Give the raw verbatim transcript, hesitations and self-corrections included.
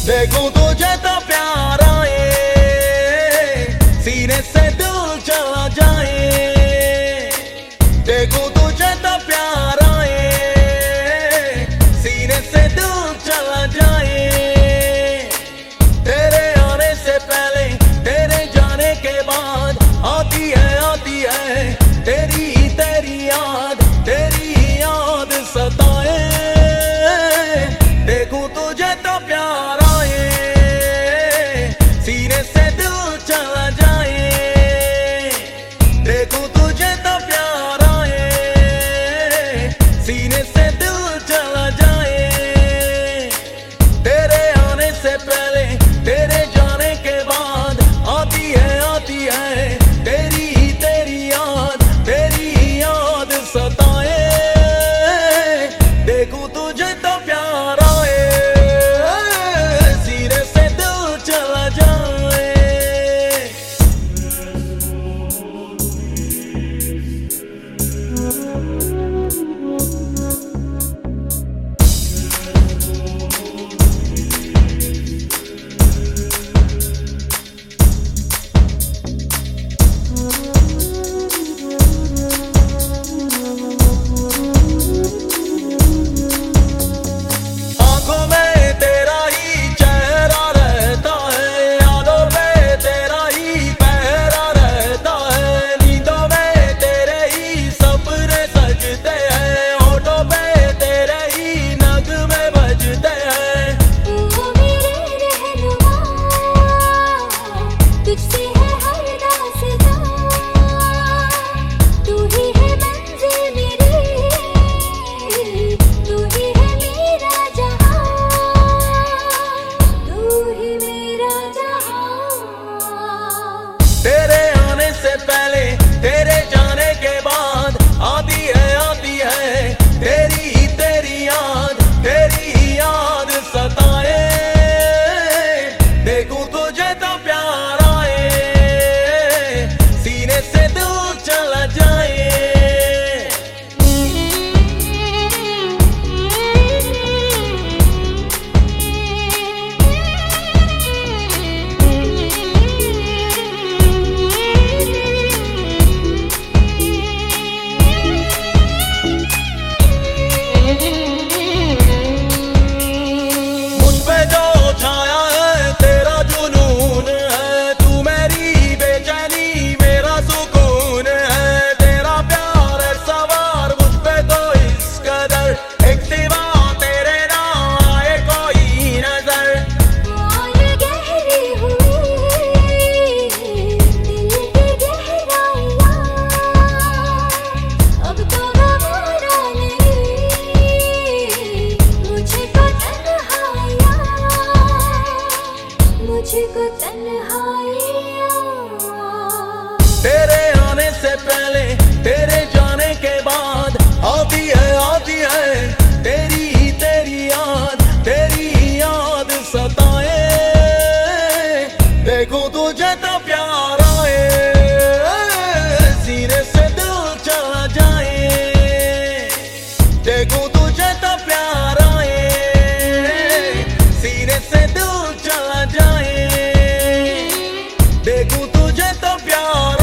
देखूं तुझे तो प्यार आए, सीने से दिल चला जाए। देखूं तुझे तो प्यार आए, सीने से दिल चला जाए। तेरे आने से पहले, तेरे जाने के बाद आती है आती है तेरी तेरी याद, तेरी याद सताए। देखूं तुझे तो प्यार आए, सीने से दिल चला जाए। देखूं तुझे तो प्यार आए, सीने से दिल चला जाए। तेरे आने से पहले, तेरे जाने के बाद आती है आती है तेरी तेरी याद, तेरी याद सताए। देखूं तुझे तो प्यार आए, सीने से दिल चला जाए। तेरे आने से पहले, तेरे जाने के बाद आती है आती है तेरी तेरी याद, तेरी याद सताए। देखूं तुझे तो प्यार आए, सीने से दिल चला जाए। तेरे आने से पहले, तेरे जाने के बाद आती है आती है तेरी तेरी याद, तेरी याद सताए। देखूं तुझे तो प्यार आए, सीने से दिल चला जाए। देखूं तुझे तो प्यार आए, सीने से दिल चला जाए। देखूं तुझे तो प्यार